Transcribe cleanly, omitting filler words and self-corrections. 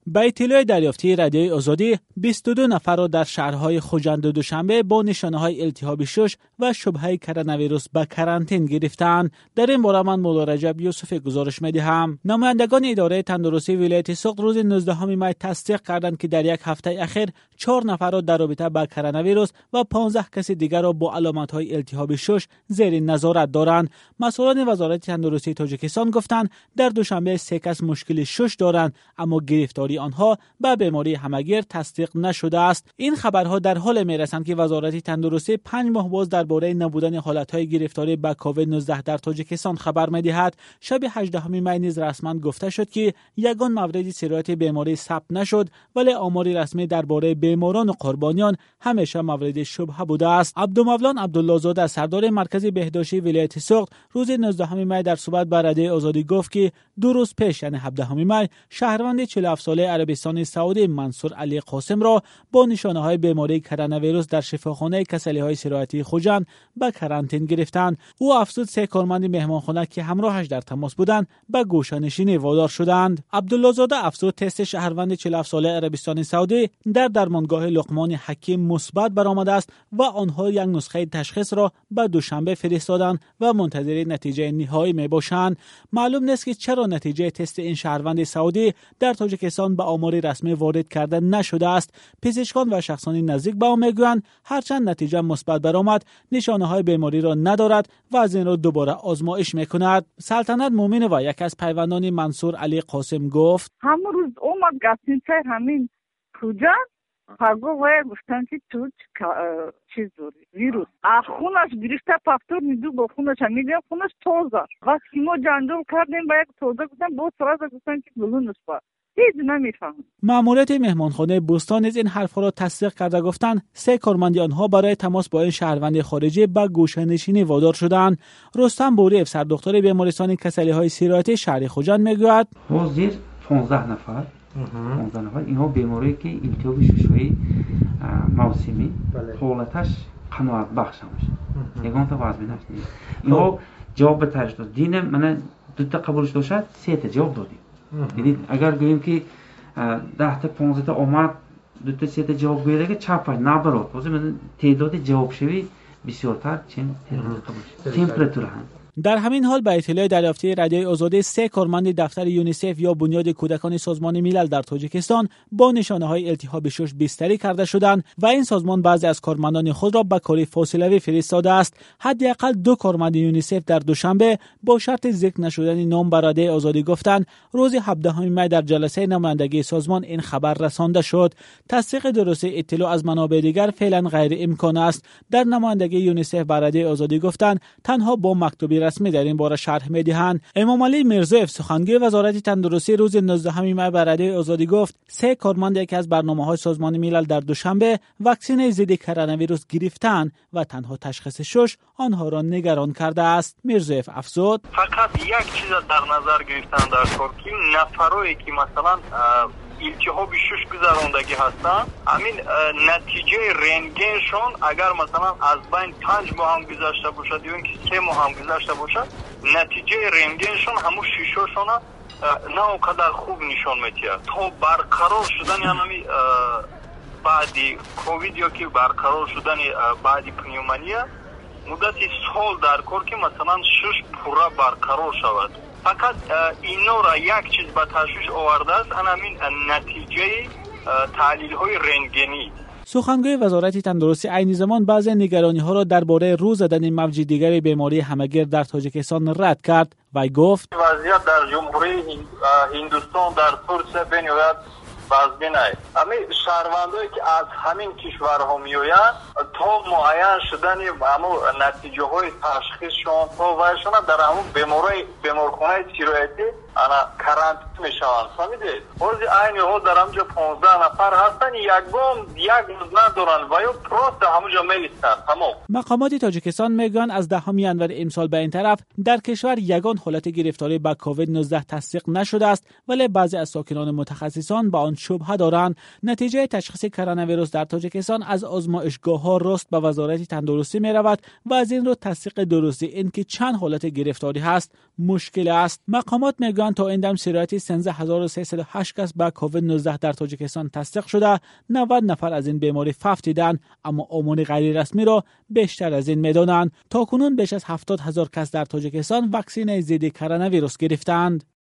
به اطلاع دریافتی رادیوی آزادی 22 نفر را در شهرهای خوجند و دوشنبه با نشانه‌های التهاب شش و شبهه کرونا ویروس به کرانتین گرفتند. در این باره من مولا رجب یوسف گزارش می‌دهم. نمایندگان اداره تندرستی ولایت سوخت روز 19 می تصدیق کردند که در یک هفته اخیر 4 نفر را در رابطه با کرونا ویروس و 15 کس دیگر را با علامت‌های التهاب شش زیر نظارت دارند. مسئولان وزارت تندرستی تاجیکستان گفتند در دوشنبه 3 کس مشکل شش دارند، اما گرفتاری آنها به بیماری همگیر تصدیق نشده است. این خبرها در حال میرسند که وزارت تندرستی 5 ماه باز درباره نبودن حالت‌های گرفتاری به کووید 19 در تاجیکستان خبر می‌دهد. شب 18 می نیز رسما گفته شد که یگان مورد سرایت بیماری ثبت نشد، ولی آمار رسمی درباره بیماران و قربانیان همیشه مورد شبهه بوده است. عبدالمولان عبدالله زاده سردار مرکز بهداشتی ولایت سوخت روز 19 می در صحبت با رادیو آزادی گفت که 2 روز پیش یعنی 17 می شهروند 47 ساله عربستان سعودی منصور علی قاسم را با نشانه‌های بیماری کرونا ویروس در شفاخانه کسلی‌های سرایتی خوجند به کرانتین گرفتند. او افزود 3 کارمند مهمانخانه که همراهش در تماس بودند به گوشه‌نشینی وادار شدند. عبدالله زاده افزود تست شهروند 47 ساله عربستان سعودی در درمانگاه لقمان حکیم مثبت برآمده است و آنها یک نسخه تشخیص را به دوشنبه فرستادند و منتظر نتیجه نهایی میباشند. معلوم نیست که چرا نتیجه تست این شهروند سعودی در تاجیکستان به آمار رسمی وارد کرده نشده است. پزشکان و شخصان نزدیک به آن میگویند هرچند نتیجه مثبت برآمد نشانه‌های بیماری را ندارد و از این را دوباره آزمایش میکند. سلطنت مومن و یک از پیوندان منصور علی قاسم گفت همون روز اومد گفتن همین کجا پاگو و گفتن که تو چیز داری ویروس خونش گرفته پافتور میدو با خونش میگه خونش توزه وقتی ما جندول کردیم با یک توزه گفتن با سراز گفتن که بلون است هیچ نمیفهم. ماموریت مهمانخانه بوستان از این حرفا را تصدیق کرده گفتند 3 کارمند آنها برای تماس با این شهروند خارجی به گوشه‌نشینی وادار شدند. رستم بوریف سردکتر بیمارستان کسلی‌های سرایتی شهر خوجند میگوید حاضر 15 نفر اینها بیماری که التهاب ششوایی موسمی حالتش قناعت بخش میشه یگان تا وضع نشد. اینها جواب به تجدید دین من 2 تا قبولش داشت 3 تا جواب دادیم. یعنی اگر گوییم که 10 تا 15 تا اومد 2 تا 3 تا جواب بیاره چاپ نبرد واسه من تعداد جواب شوی بسیارتر چند تمپراتور هم. در همین حال به اطلاع دریافتی رادیوی آزادی 3 کارمند دفتر یونیسف یا بنیاد کودکان سازمان ملل در تاجیکستان با نشانه‌های التهاب شش بستری کرده شدند و این سازمان بعضی از کارمندان خود را به کاری فاصلوی فرستاده است. حداقل 2 کارمند یونیسف در دوشنبه با شرط ذکر نشدن نام به رادیوی آزادی گفتند روز 17 می در جلسه نمایندگی سازمان این خبر رسانده شد. تصدیق درست اطلاع از منابع دیگر فعلا غیر امکان است. در نمایندگی یونیسف به رادیوی آزادی گفتند تنها با مکتوبی رسمی در این باره شرح می‌دهند. امام علی میرزایف سخنگوی وزارت تندرستی روز 19 می به رادیوی آزادی گفت 3 کارمند یکی از برنامه‌های سازمان ملل در دوشنبه واکسن ضد کرونا ویروس گرفتند و تنها تشخیص شش آنها را نگران کرده است. میرزایف افزود فقط یک چیز در نظر گرفتن در کار که نفرایی که مثلا التهاب شش گذراندگی هستن همین نتیجه رنتگنشون اگر مثلا از بین 5 ماه هم گذشته باشد یا اینکه 3 ماه هم گذشته باشد نتیجه رنتگنشون همون شیشاشون نه اونقدر خوب نشان میده تا برقرار شدن یعنی بعدی کووید یا که برقرار شدن بعدی پنیومونیا مدتی سال در کار که مثلا 6 پورا برقرار شود. فقط اینا را یک چیز به تشویش آورده است همین نتیجه تحلیل های رنتگنی. سخنگوی وزارت تندرستی عین زمان بعضی نگرانی ها را درباره رو زدن موج دیگر بیماری همگیر در تاجیکستان رد کرد و گفت وضعیت در جمهوری هندوستان در ترکیه بنیاد وضعی نه. همین شهروندایی که از همین کشورها میآیند تا معین شدن همون نتیجه های تشخیصشون تا وایشون در همون بیمارخانه سرایتی انا کرانتین میشوند. فهمیدید؟ روزی عین ها در همونجا 15 نفر هستن یک روز ندارن و یا پروست همونجا میلیستن تمام. مقامات تاجیکستان میگن از 10 ینور امسال به این طرف در کشور یگان حالت گرفتاری با کووید 19 تصدیق نشده است، ولی بعضی از ساکنان متخصصان با آن شبهه دارند. نتیجه تشخیص کرونا ویروس در تاجیکستان از آزمایشگاه‌ها راست به وزارت تندرستی می‌رود و از این رو تصدیق درستی اینکه چند حالت گرفتاری هست مشکل است. مقامات میگویند تا این دم سرایت 13308 کس با کووید 19 در تاجیکستان تصدیق شده، 90 نفر از این بیماری فوت دیدند، اما آمار غیر رسمی را بیشتر از این می‌دانند. تاکنون بیش از 70000 کس در تاجیکستان واکسن ضد کرونا ویروس گرفتند.